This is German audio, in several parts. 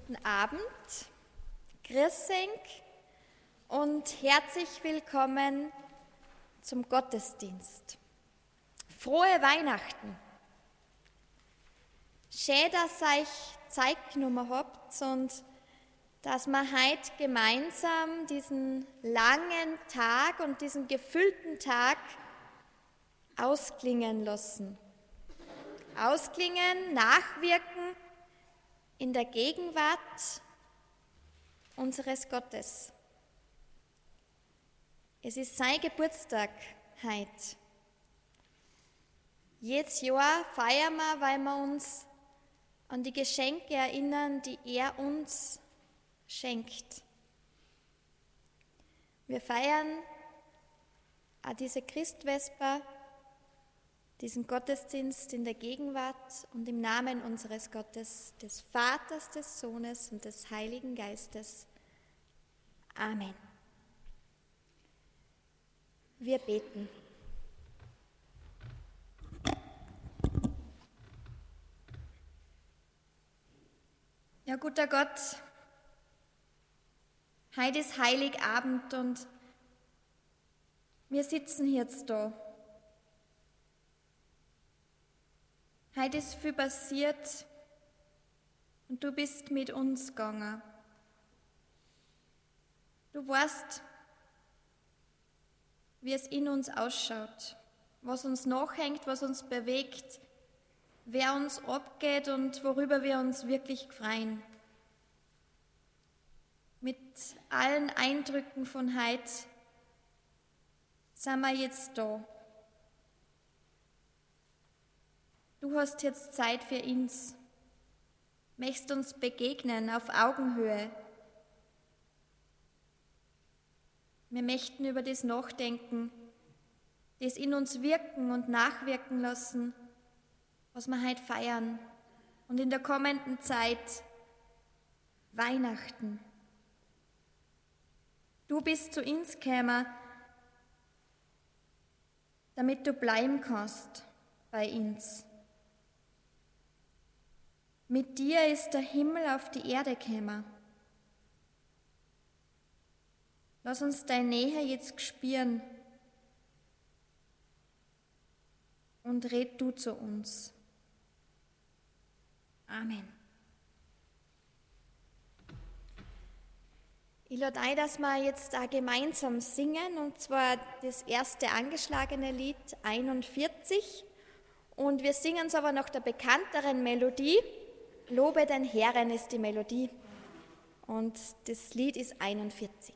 Guten Abend, grüß euch und herzlich willkommen zum Gottesdienst. Frohe Weihnachten! Schön, dass ihr euch Zeit genommen habt und dass wir heute gemeinsam diesen langen Tag und diesen gefüllten Tag ausklingen lassen. Ausklingen, nachwirken in der Gegenwart unseres Gottes. Es ist sein Geburtstag heute. Jedes Jahr feiern wir, weil wir uns an die Geschenke erinnern, die er uns schenkt. Wir feiern auch diese Christvesper, diesen Gottesdienst in der Gegenwart und im Namen unseres Gottes, des Vaters, des Sohnes und des Heiligen Geistes. Amen. Wir beten. Ja, guter Gott, heute ist Heiligabend und wir sitzen jetzt da. Heute ist viel passiert und du bist mit uns gegangen. Du weißt, wie es in uns ausschaut, was uns nachhängt, was uns bewegt, wer uns abgeht und worüber wir uns wirklich freuen. Mit allen Eindrücken von heute sind wir jetzt da. Du hast jetzt Zeit für uns, möchtest uns begegnen auf Augenhöhe. Wir möchten über das nachdenken, das in uns wirken und nachwirken lassen, was wir heute feiern und in der kommenden Zeit Weihnachten. Du bist zu uns gekommen, damit du bleiben kannst bei uns. Mit dir ist der Himmel auf die Erde gekommen. Lass uns deine Nähe jetzt spüren und red du zu uns. Amen. Ich lade ein, dass wir jetzt auch gemeinsam singen, und zwar das erste angeschlagene Lied 41. Und wir singen es aber nach der bekannteren Melodie. Lobe den Herrn ist die Melodie. Und das Lied ist 41.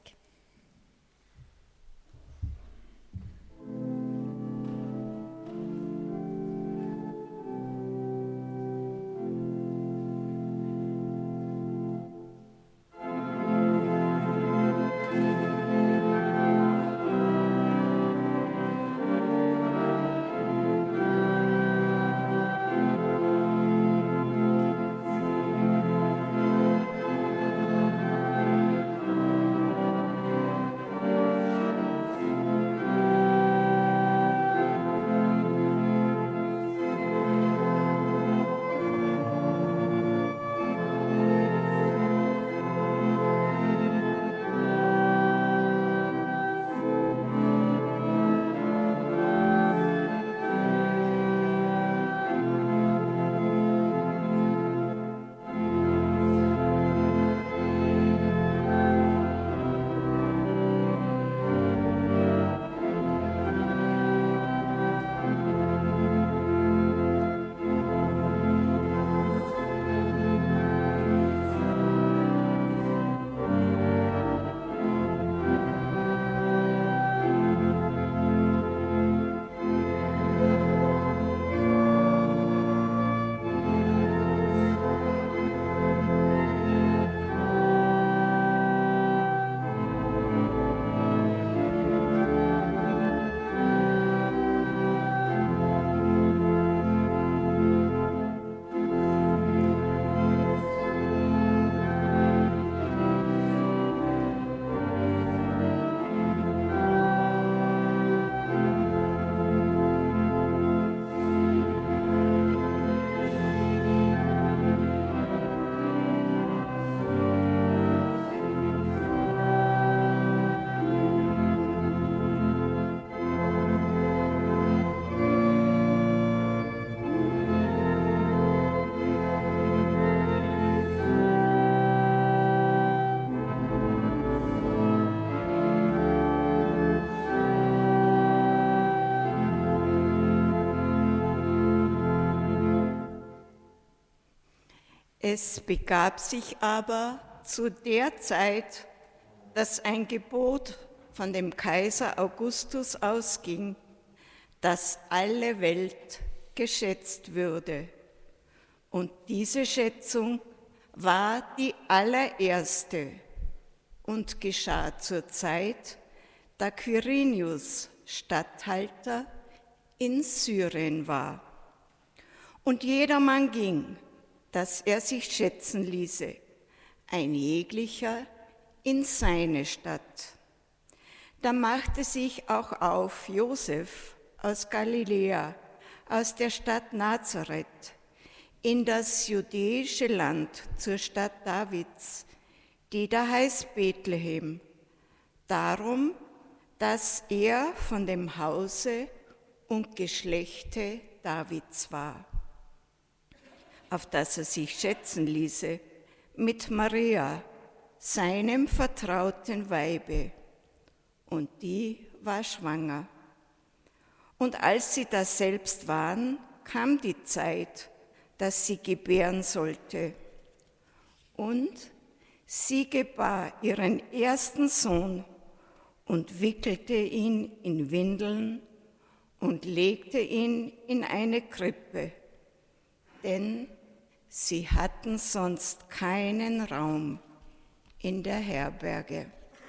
Es begab sich aber zu der Zeit, dass ein Gebot von dem Kaiser Augustus ausging, dass alle Welt geschätzt würde. Und diese Schätzung war die allererste und geschah zur Zeit, da Quirinius Statthalter in Syrien war. Und jedermann ging, dass er sich schätzen ließe, ein jeglicher in seine Stadt. Da machte sich auch auf Josef aus Galiläa, aus der Stadt Nazareth, in das judäische Land zur Stadt Davids, die da heißt Bethlehem, darum, dass er von dem Hause und Geschlechte Davids war, auf das er sich schätzen ließe mit Maria, seinem vertrauten Weibe, und die war schwanger. Und als sie das selbst waren, kam die Zeit, dass sie gebären sollte. Und sie gebar ihren ersten Sohn und wickelte ihn in Windeln und legte ihn in eine Krippe, denn sie hatten sonst keinen Raum in der Herberge.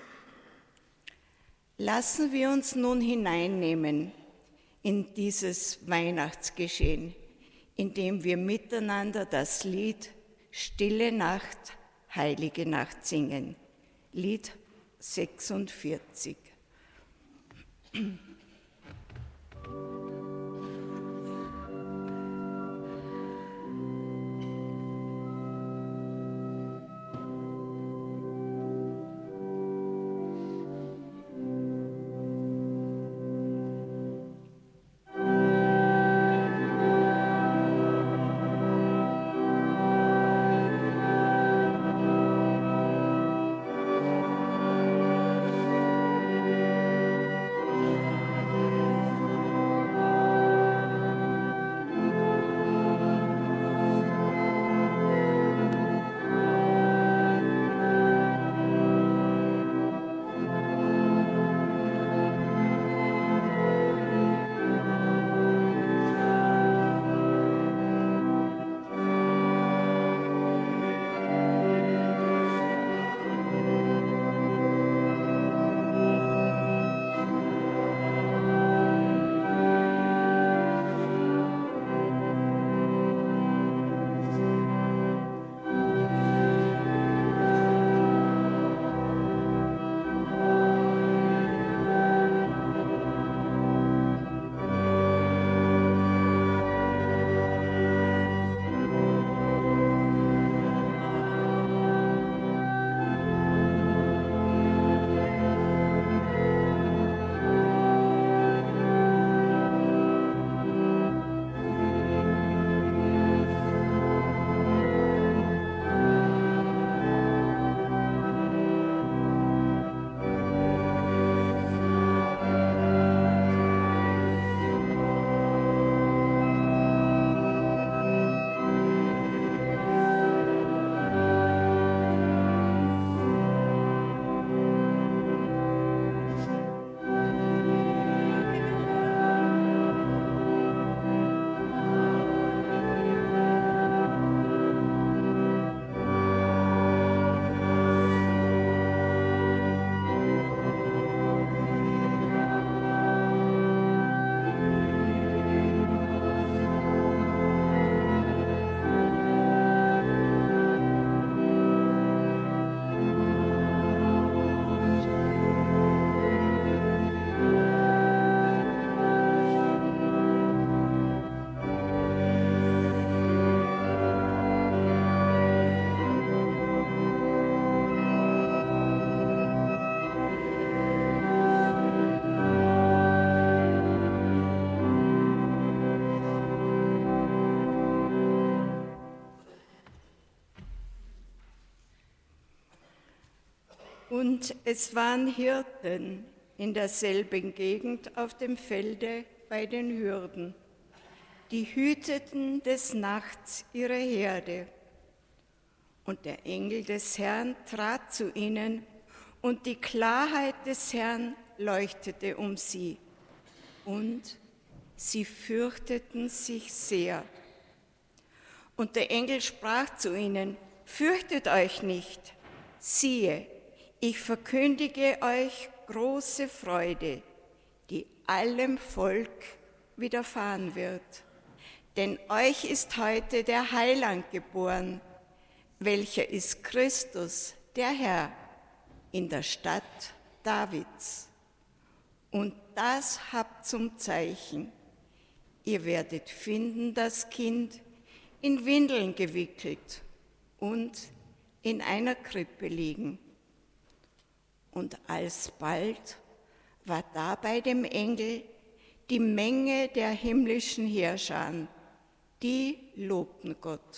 Lassen wir uns nun hineinnehmen in dieses Weihnachtsgeschehen, indem wir miteinander das Lied Stille Nacht, Heilige Nacht singen. Lied 46. Und es waren Hirten in derselben Gegend auf dem Felde bei den Hürden. Die hüteten des Nachts ihre Herde. Und der Engel des Herrn trat zu ihnen, und die Klarheit des Herrn leuchtete um sie. Und sie fürchteten sich sehr. Und der Engel sprach zu ihnen: Fürchtet euch nicht, siehe, ich verkündige euch große Freude, die allem Volk widerfahren wird. Denn euch ist heute der Heiland geboren, welcher ist Christus, der Herr, in der Stadt Davids. Und das habt zum Zeichen: Ihr werdet finden das Kind in Windeln gewickelt und in einer Krippe liegen. Und alsbald war da bei dem Engel die Menge der himmlischen Heerscharen, die lobten Gott.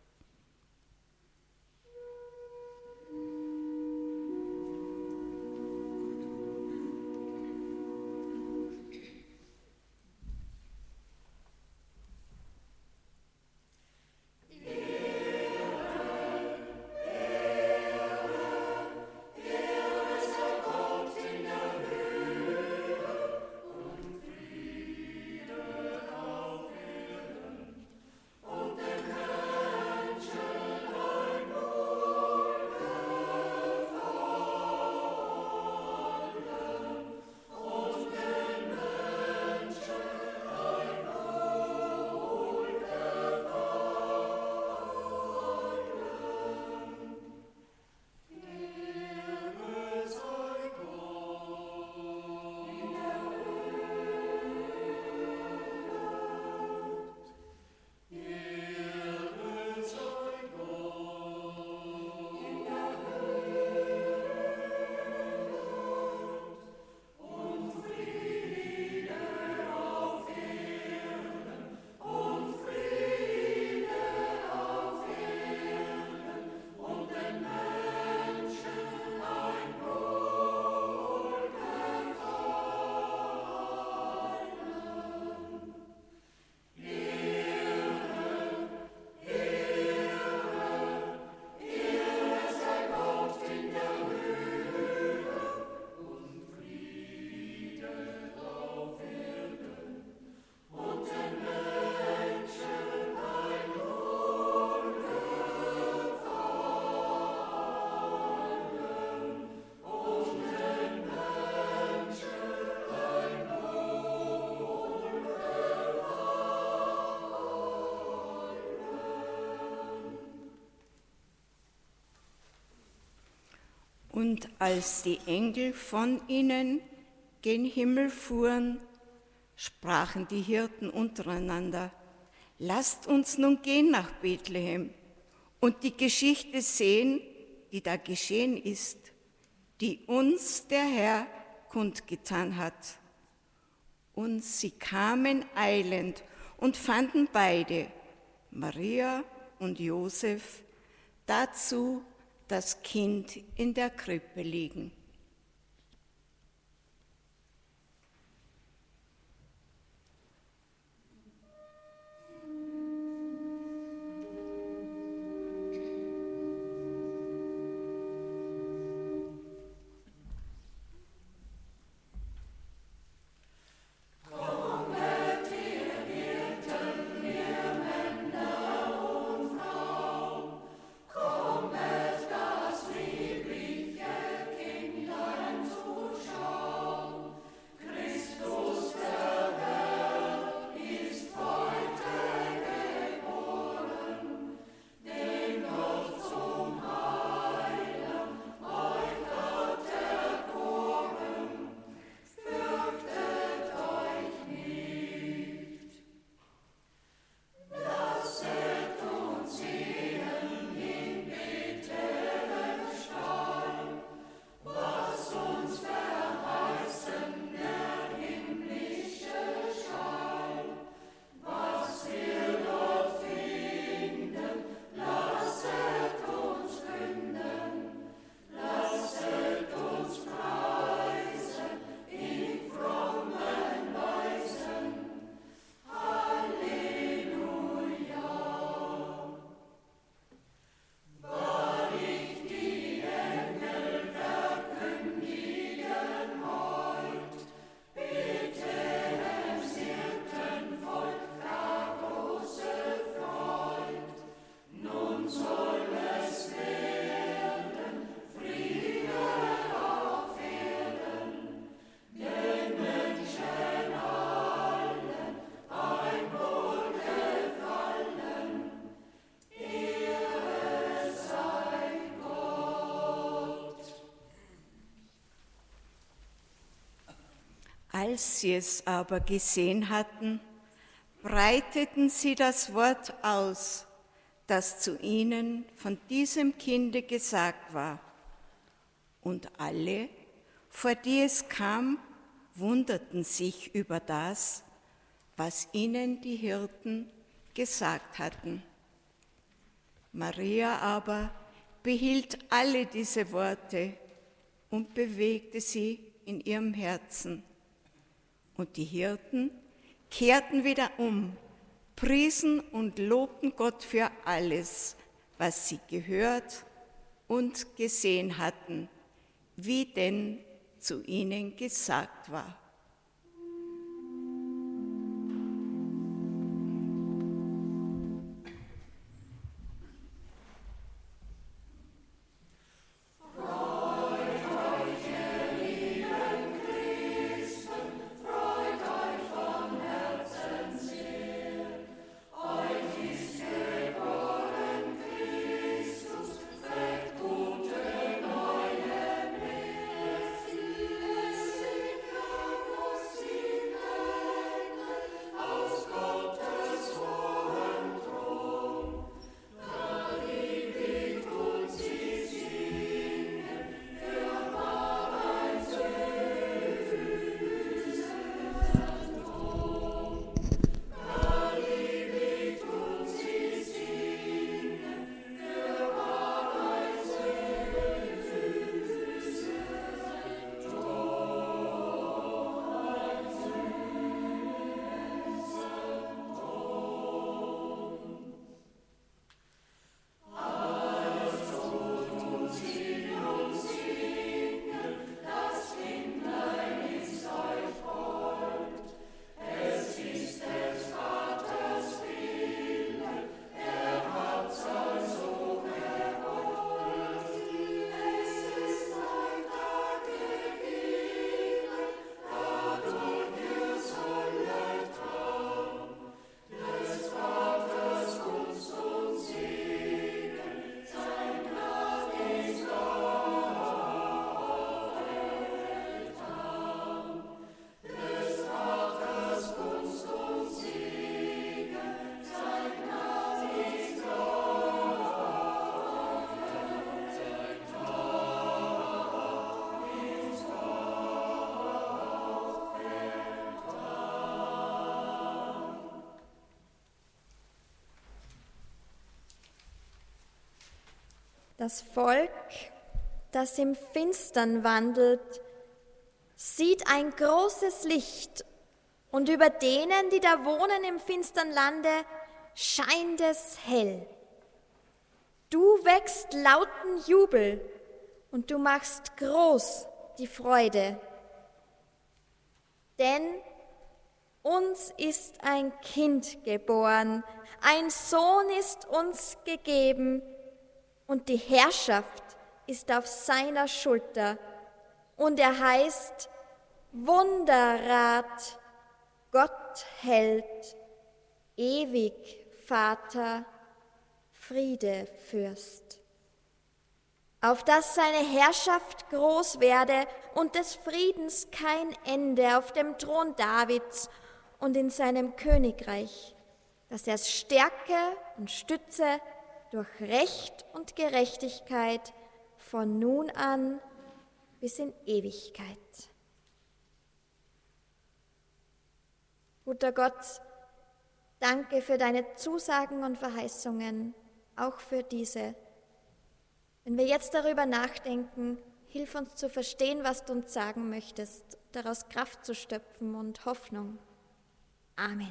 Und als die Engel von ihnen gen Himmel fuhren, sprachen die Hirten untereinander: Lasst uns nun gehen nach Bethlehem und die Geschichte sehen, die da geschehen ist, die uns der Herr kundgetan hat. Und sie kamen eilend und fanden beide, Maria und Josef, dazu das Kind in der Krippe liegen. Kind Als sie es aber gesehen hatten, breiteten sie das Wort aus, das zu ihnen von diesem Kinde gesagt war. Und alle, vor die es kam, wunderten sich über das, was ihnen die Hirten gesagt hatten. Maria aber behielt alle diese Worte und bewegte sie in ihrem Herzen. Und die Hirten kehrten wieder um, priesen und lobten Gott für alles, was sie gehört und gesehen hatten, wie denn zu ihnen gesagt war. Das Volk, das im Finstern wandelt, sieht ein großes Licht, und über denen, die da wohnen im finstern Lande, scheint es hell. Du wächst lauten Jubel, und du machst groß die Freude. Denn uns ist ein Kind geboren, ein Sohn ist uns gegeben, und die Herrschaft ist auf seiner Schulter. Und er heißt Wunderrat, Gott hält, ewig Vater, Friedefürst. Auf dass seine Herrschaft groß werde und des Friedens kein Ende auf dem Thron Davids und in seinem Königreich, dass er es stärke und stütze durch Recht und Gerechtigkeit von nun an bis in Ewigkeit. Guter Gott, danke für deine Zusagen und Verheißungen, auch für diese. Wenn wir jetzt darüber nachdenken, hilf uns zu verstehen, was du uns sagen möchtest, daraus Kraft zu stöpfen und Hoffnung. Amen.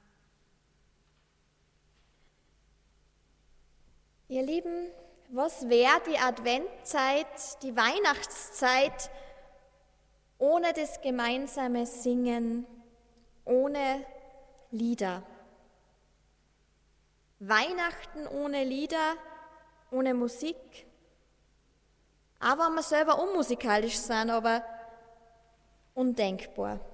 Ihr Lieben, was wäre die Adventzeit, die Weihnachtszeit ohne das gemeinsame Singen, ohne Lieder? Weihnachten ohne Lieder, ohne Musik, auch wenn wir selber unmusikalisch sind, aber undenkbar.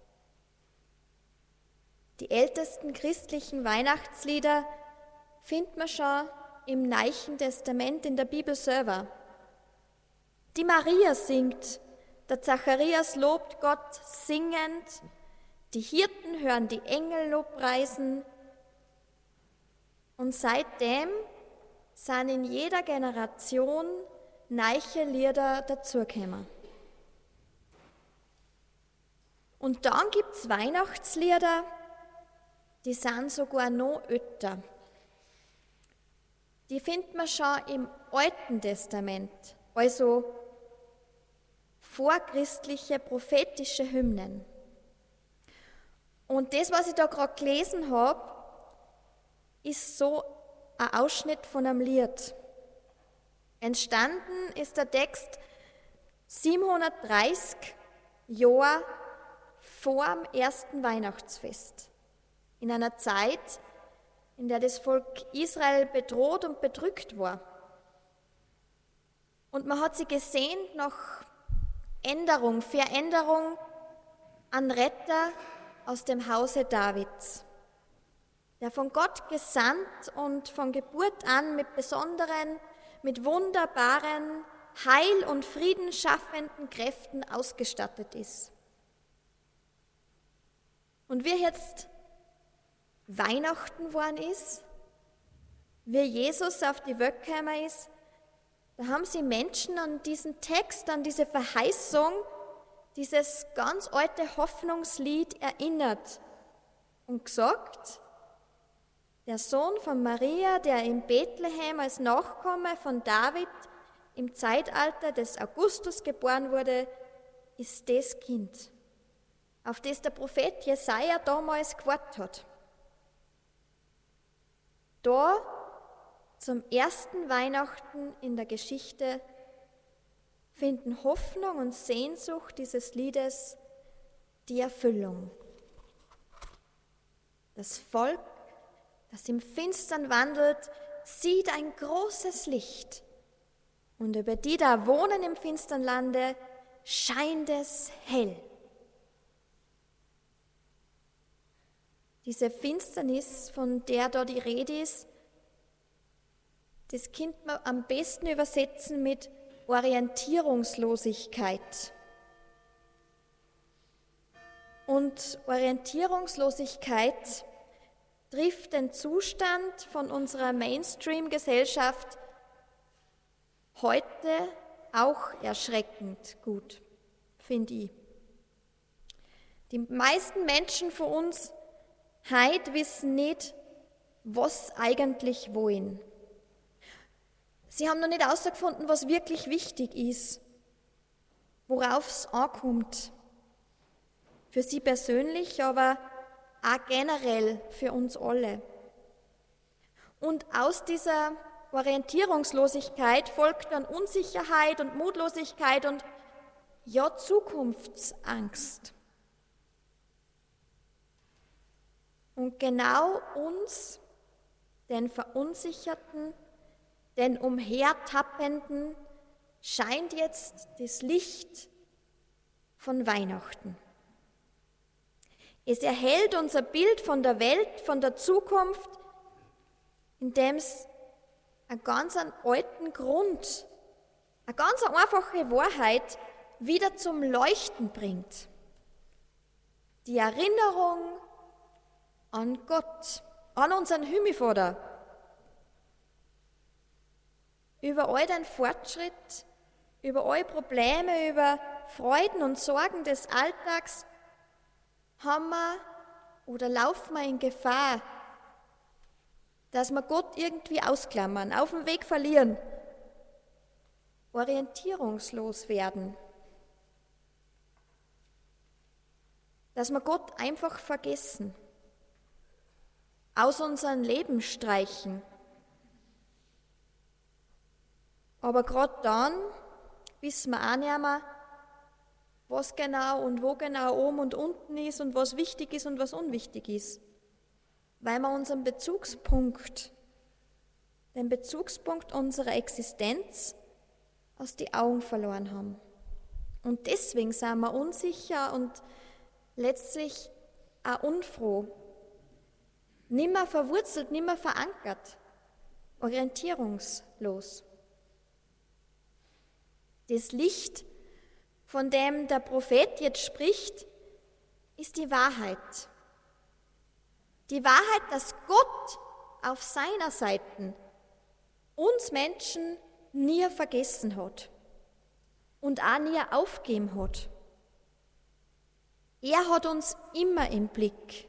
Die ältesten christlichen Weihnachtslieder findet man schon im Neuen Testament in der Bibel selber. Die Maria singt, Der Zacharias lobt Gott singend, die Hirten hören die Engel lobpreisen. Und seitdem sind in jeder Generation neue Lieder dazugekommen. Und dann gibt es Weihnachtslieder, die sind sogar noch älter. Die findet man schon im Alten Testament, also vorchristliche prophetische Hymnen. Und das, was ich da gerade gelesen habe, ist so ein Ausschnitt von einem Lied. Entstanden ist der Text 730 Jahre vor dem ersten Weihnachtsfest. In einer Zeit, in der das Volk Israel bedroht und bedrückt war. Und man hat sie gesehnt nach Veränderung an Retter aus dem Hause Davids, der von Gott gesandt und von Geburt an mit besonderen, mit wunderbaren, heil- und friedenschaffenden Kräften ausgestattet ist. Und wie jetzt Weihnachten geworden ist, wie Jesus auf die Welt gekommen ist, da haben sie Menschen an diesen Text, an diese Verheißung, dieses ganz alte Hoffnungslied erinnert und gesagt, der Sohn von Maria, der in Bethlehem als Nachkomme von David im Zeitalter des Augustus geboren wurde, ist das Kind, auf das der Prophet Jesaja damals gewartet hat. Da, zum ersten Weihnachten in der Geschichte, finden Hoffnung und Sehnsucht dieses Liedes die Erfüllung. Das Volk, das im Finstern wandelt, sieht ein großes Licht. Und über die da wohnen im finstern Lande, scheint es hell. Diese Finsternis, von der da die Rede ist, das könnte man am besten übersetzen mit Orientierungslosigkeit. Und Orientierungslosigkeit trifft den Zustand von unserer Mainstream-Gesellschaft heute auch erschreckend gut, finde ich. Die meisten Menschen von uns heute wissen nicht, was sie eigentlich wollen. Sie haben noch nicht herausgefunden, was wirklich wichtig ist, worauf es ankommt. Für sie persönlich, aber auch generell für uns alle. Und aus dieser Orientierungslosigkeit folgt dann Unsicherheit und Mutlosigkeit und ja, Zukunftsangst. Und genau uns, den Verunsicherten, den Umhertappenden, scheint jetzt das Licht von Weihnachten. Es erhält unser Bild von der Welt, von der Zukunft, indem es einen ganz alten Grund, eine ganz einfache Wahrheit wieder zum Leuchten bringt. Die Erinnerung an Gott, an unseren Himmelvater. Über all den Fortschritt, über all Probleme, über Freuden und Sorgen des Alltags haben wir oder laufen wir in Gefahr, dass wir Gott irgendwie ausklammern, auf dem Weg verlieren, orientierungslos werden, dass wir Gott einfach vergessen, aus unserem Leben streichen. Aber gerade dann wissen wir auch nicht mehr, was genau und wo genau oben und unten ist und was wichtig ist und was unwichtig ist, weil wir unseren Bezugspunkt, den Bezugspunkt unserer Existenz aus die Augen verloren haben. Und deswegen sind wir unsicher und letztlich auch unfroh, nimmer verwurzelt, nimmer verankert, orientierungslos. Das Licht von dem der Prophet jetzt spricht, ist die Wahrheit. Die Wahrheit, dass Gott auf seiner Seite uns Menschen nie vergessen hat und auch nie aufgeben hat. Er hat uns immer im Blick.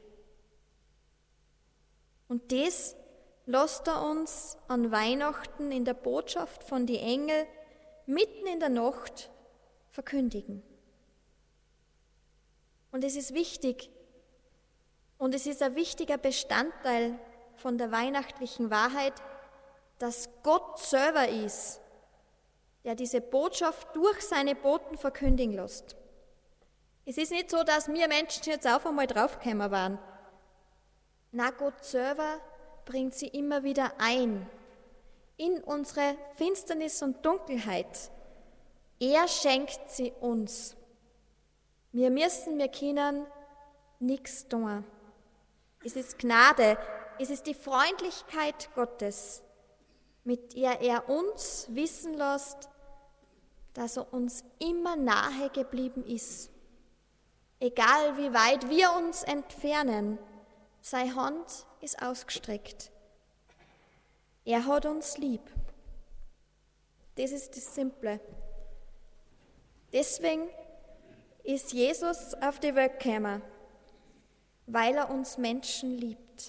Und das lässt er uns an Weihnachten in der Botschaft von den Engeln mitten in der Nacht verkündigen. Und es ist wichtig und es ist ein wichtiger Bestandteil von der weihnachtlichen Wahrheit, dass Gott selber ist, der diese Botschaft durch seine Boten verkündigen lässt. Es ist nicht so, dass wir Menschen jetzt auf einmal draufgekommen waren. Na, Gott selber bringt sie immer wieder ein in unsere Finsternis und Dunkelheit. Er schenkt sie uns. Wir können nichts tun. Es ist Gnade, es ist die Freundlichkeit Gottes, mit der er uns wissen lässt, dass er uns immer nahe geblieben ist. Egal wie weit wir uns entfernen, seine Hand ist ausgestreckt. Er hat uns lieb. Das ist das Simple. Deswegen ist Jesus auf die Welt gekommen, weil er uns Menschen liebt.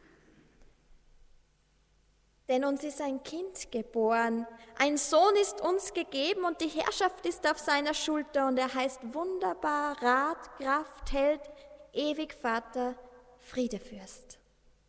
Denn uns ist ein Kind geboren, ein Sohn ist uns gegeben und die Herrschaft ist auf seiner Schulter und er heißt Wunderbar, Rat, Kraft, Held, ewig Vater, Friedefürst.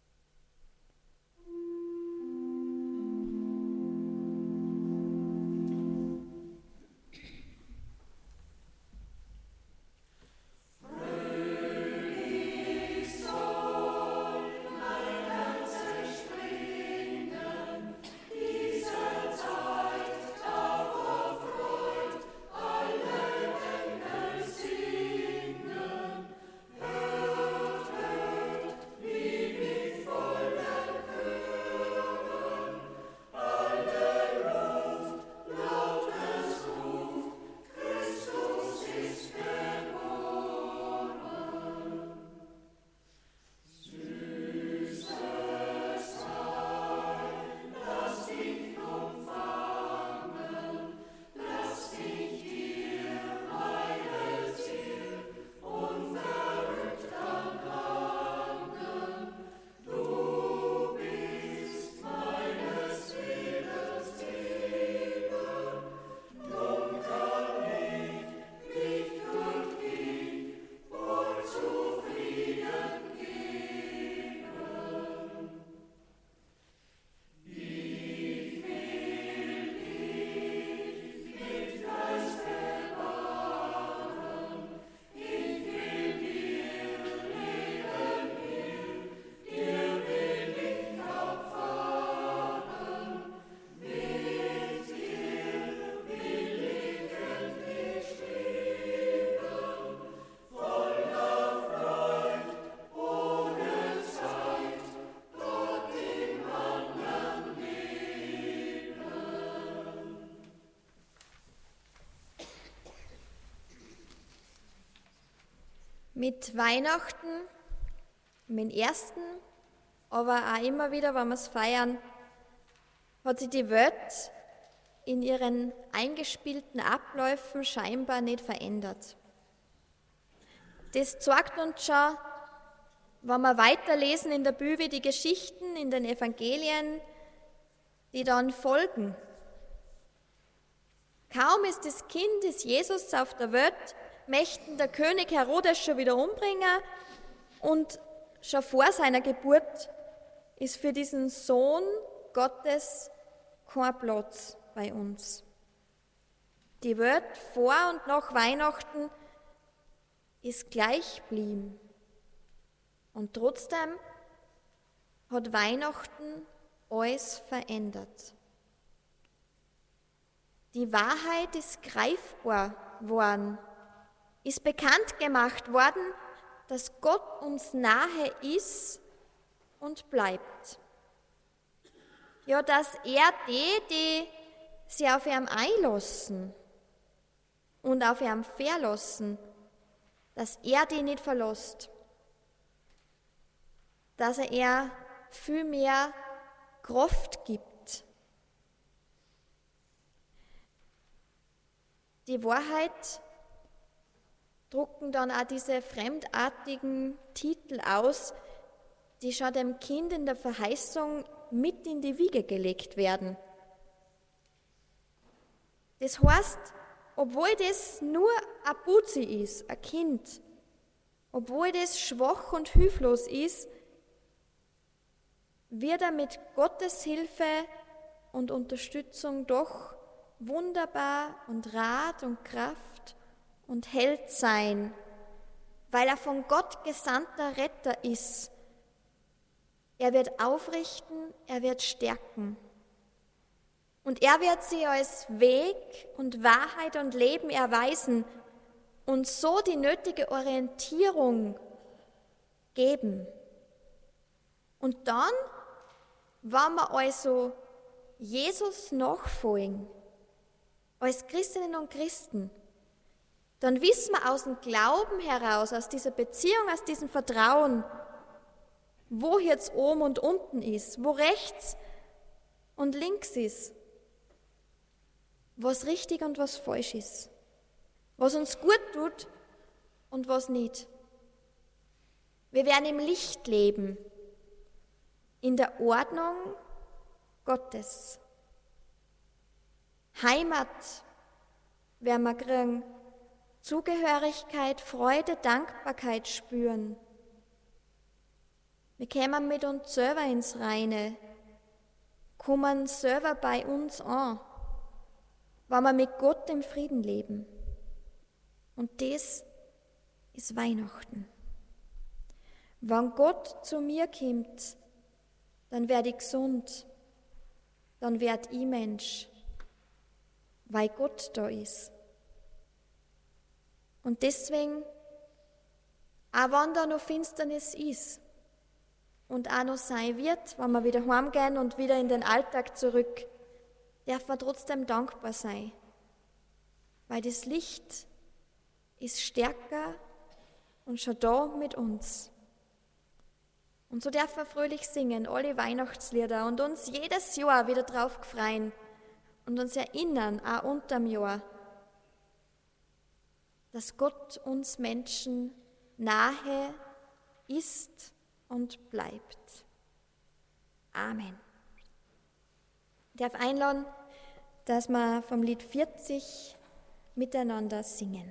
Mit Weihnachten, mit dem ersten, aber auch immer wieder, wenn wir es feiern, hat sich die Welt in ihren eingespielten Abläufen scheinbar nicht verändert. Das zeigt uns schon, wenn wir weiterlesen in der Bibel die Geschichten in den Evangelien, die dann folgen. Kaum ist das Kind des Jesus auf der Welt, möchten der König Herodes schon wieder umbringen und schon vor seiner Geburt ist für diesen Sohn Gottes kein Platz bei uns. Die Welt vor und nach Weihnachten ist gleich geblieben. Und trotzdem hat Weihnachten alles verändert. Die Wahrheit ist greifbar worden, ist bekannt gemacht worden, dass Gott uns nahe ist und bleibt. Ja, dass er die sich auf ihn einlassen und auf ihn verlassen, dass er dich nicht verlässt, dass er ihr viel mehr Kraft gibt. Die Wahrheit drucken dann auch diese fremdartigen Titel aus, die schon dem Kind in der Verheißung mit in die Wiege gelegt werden. Das heißt, obwohl das nur ein Buzi ist, ein Kind, obwohl das schwach und hilflos ist, wird er mit Gottes Hilfe und Unterstützung doch wunderbar und Rat und Kraft und Held sein, weil er von Gott gesandter Retter ist. Er wird aufrichten, er wird stärken. Und er wird sie als Weg und Wahrheit und Leben erweisen und so die nötige Orientierung geben. Und dann, wenn wir also Jesus nachfolgen, als Christinnen und Christen, dann wissen wir aus dem Glauben heraus, aus dieser Beziehung, aus diesem Vertrauen, wo jetzt oben und unten ist, wo rechts und links ist, was richtig und was falsch ist, was uns gut tut und was nicht. Wir werden im Licht leben, in der Ordnung Gottes. Heimat werden wir kriegen, Zugehörigkeit, Freude, Dankbarkeit spüren. Wir kämen mit uns selber ins Reine, kommen selber bei uns an, weil wir mit Gott im Frieden leben. Und das ist Weihnachten. Wenn Gott zu mir kommt, dann werde ich gesund, dann werde ich Mensch, weil Gott da ist. Und deswegen, auch wenn da noch Finsternis ist und auch noch sein wird, wenn wir wieder heimgehen und wieder in den Alltag zurück, darf man trotzdem dankbar sein, weil das Licht ist stärker und schon da mit uns. Und so dürfen wir fröhlich singen, alle Weihnachtslieder und uns jedes Jahr wieder drauf freuen und uns erinnern, auch unterm Jahr, dass Gott uns Menschen nahe ist und bleibt. Amen. Ich darf einladen, dass wir vom Lied 40 miteinander singen.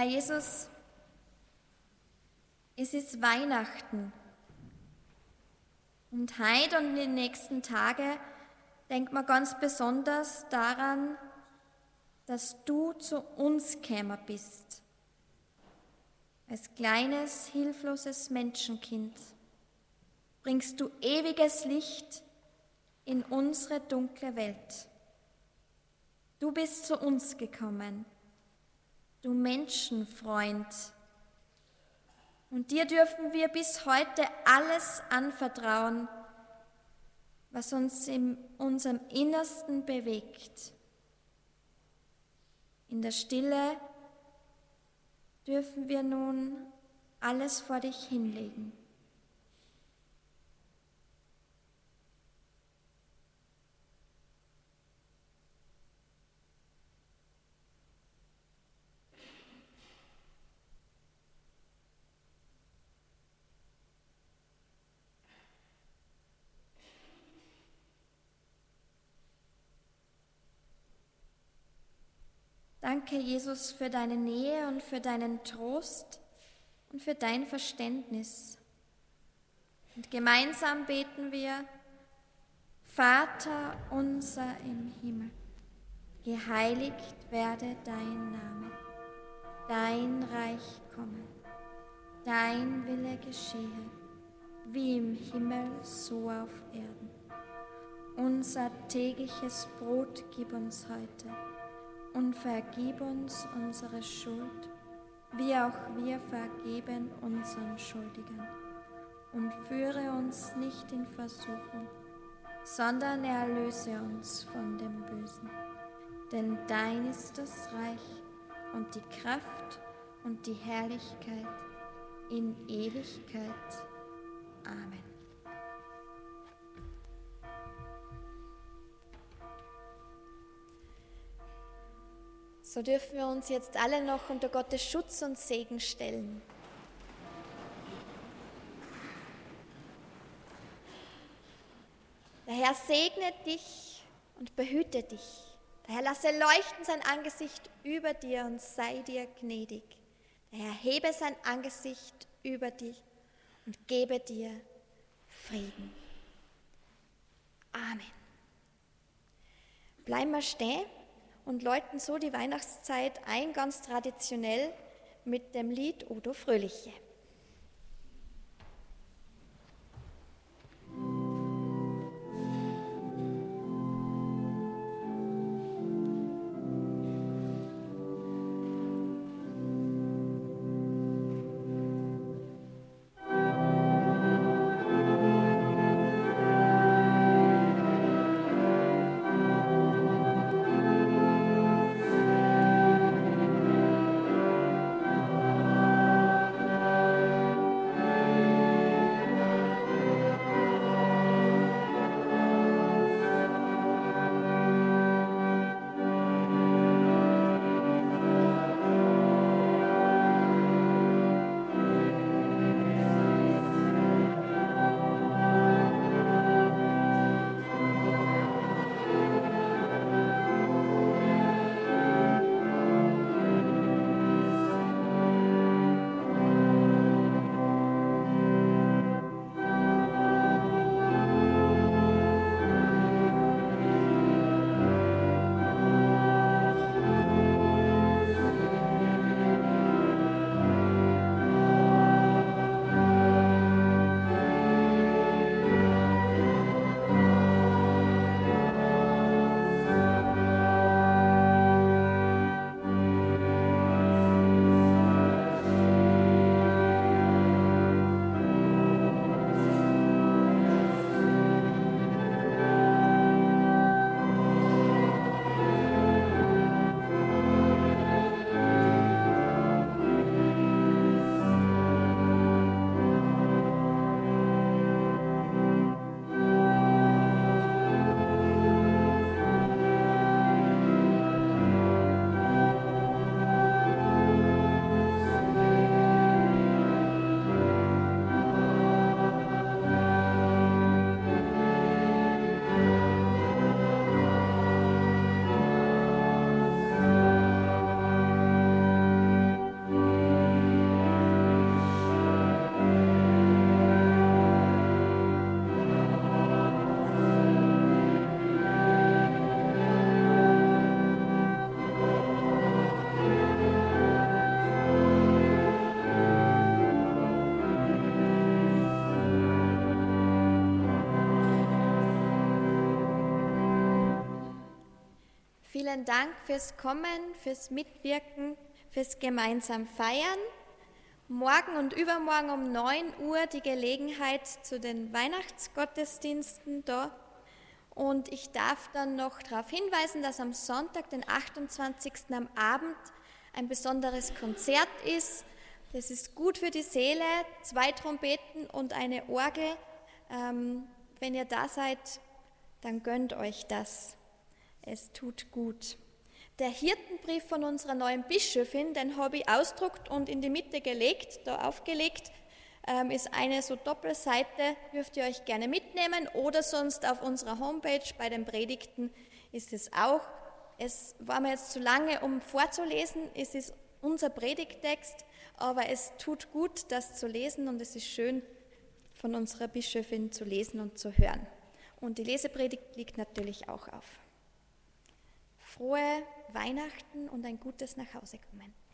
Herr Jesus, es ist Weihnachten und heute und in den nächsten Tagen denkt man ganz besonders daran, dass du zu uns gekommen bist, als kleines, hilfloses Menschenkind. Bringst du ewiges Licht in unsere dunkle Welt. Du bist zu uns gekommen, du Menschenfreund. Und dir dürfen wir bis heute alles anvertrauen, was uns in unserem Innersten bewegt. In der Stille dürfen wir nun alles vor dich hinlegen. Danke, Jesus, für deine Nähe und für deinen Trost und für dein Verständnis. Und gemeinsam beten wir: Vater unser im Himmel, geheiligt werde dein Name, dein Reich komme, dein Wille geschehe, wie im Himmel so auf Erden. Unser tägliches Brot gib uns heute und vergib uns unsere Schuld, wie auch wir vergeben unseren Schuldigern. Und führe uns nicht in Versuchung, sondern erlöse uns von dem Bösen. Denn dein ist das Reich und die Kraft und die Herrlichkeit in Ewigkeit. Amen. So dürfen wir uns jetzt alle noch unter Gottes Schutz und Segen stellen. Der Herr segne dich und behüte dich. Der Herr lasse leuchten sein Angesicht über dir und sei dir gnädig. Der Herr hebe sein Angesicht über dich und gebe dir Frieden. Amen. Bleiben wir stehen und läuten so die Weihnachtszeit ein, ganz traditionell mit dem Lied O du Fröhliche. Vielen Dank fürs Kommen, fürs Mitwirken, fürs gemeinsam Feiern. Morgen und übermorgen um 9 Uhr die Gelegenheit zu den Weihnachtsgottesdiensten da. Und ich darf dann noch darauf hinweisen, dass am Sonntag, den 28. am Abend, ein besonderes Konzert ist. Das ist gut für die Seele, 2 Trompeten und eine Orgel. Wenn ihr da seid, dann gönnt euch das. Es tut gut. Der Hirtenbrief von unserer neuen Bischöfin, den habe ich ausgedruckt und in die Mitte gelegt, da aufgelegt, ist eine so Doppelseite, dürft ihr euch gerne mitnehmen oder sonst auf unserer Homepage bei den Predigten ist es auch. Es war mir jetzt zu lange, um vorzulesen, es ist unser Predigttext, aber es tut gut, das zu lesen und es ist schön, von unserer Bischöfin zu lesen und zu hören. Und die Lesepredigt liegt natürlich auch auf. Frohe Weihnachten und ein gutes Nachhausekommen.